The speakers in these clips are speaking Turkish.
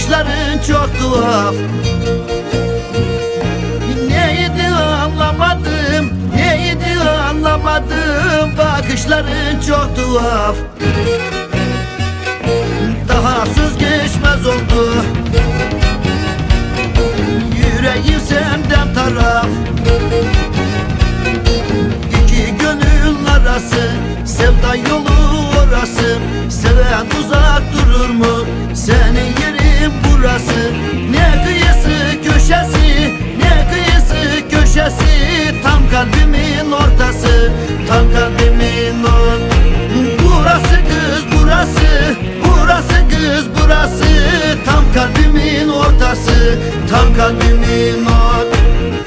bakışların çok tuhaf. Neydi anlamadım, neydi anlamadım, bakışların çok tuhaf. Daha söz geçmez oldu, yüreğim senden taraf. İki gönül arası, sevda yolu orası. Seven uzak durur mu? Senin yerin burası. Ne kıyısı köşesi, ne kıyısı köşesi, tam kalbimin ortası, tam kalbimin ortası. Burası kız burası, burası kız burası, tam kalbimin ortası, tam kalbimin ortası.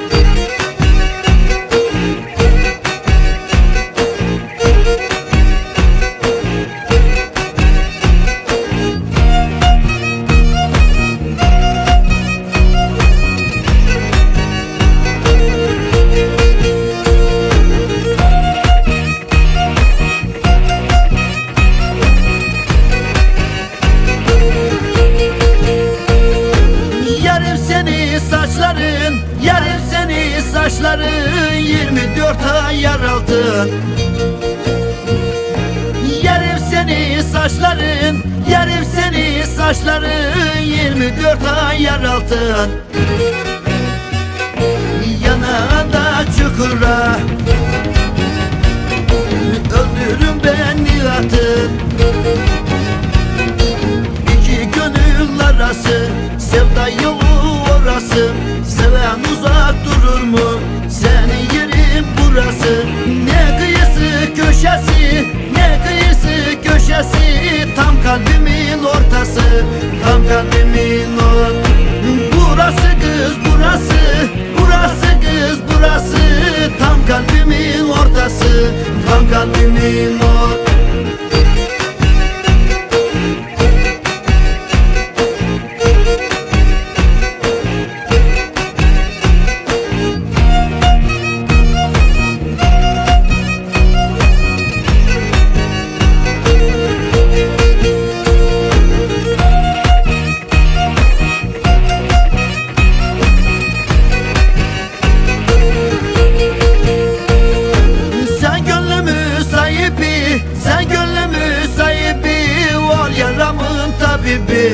Yarim seni saçların 24 ay yar altın. Yarim seni saçların, yarim seni saçların 24 ay yar altın. Yanağında çukura öldürün beni atın. İki gönül arası, sevda yolu orası. Seven uzak durur mu? Senin yerin burası. Ne kıyısı köşesi, ne kıyısı köşesi, tam kalbimin ortası, tam kalbimin ortası. Burası kız burası, burası kız burası, tam kalbimin ortası, tam kalbimin ortası. Sen gönlümü sahibi, ol yaramın tabibi.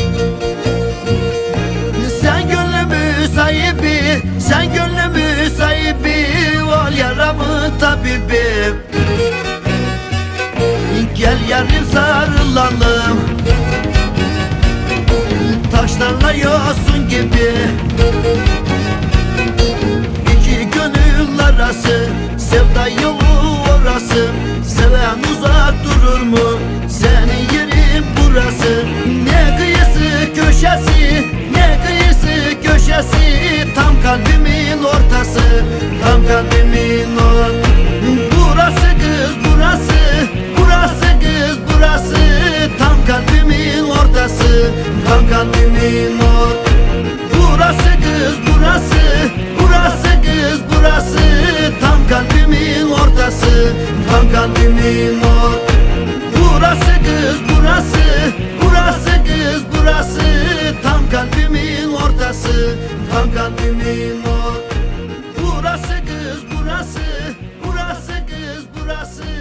Sen gönlümü sahibi, sen gönlümü sahibi, ol yaramın tabibi. Gel yarim sarılalım, taşlarla yosun gibi. İki gönül arası, sevda yolu orası. Seven uzak durur mu? Senin yerin burası. Ne kıyısı köşesi, ne kıyısı köşesi, tam kalbimin ortası, tam kalbimin ortası. Burası kız burası, burası kız burası, tam kalbimin ortası, tam kalbimin ortası. Burası kız burası, burası kız burası, tam kalbimin ortası, tam kalbimin ortası. Burası kız burası, burası kız burası, tam kalbimin ortası, tam kalbimin ortası. Burası kız burası, burası kız burası.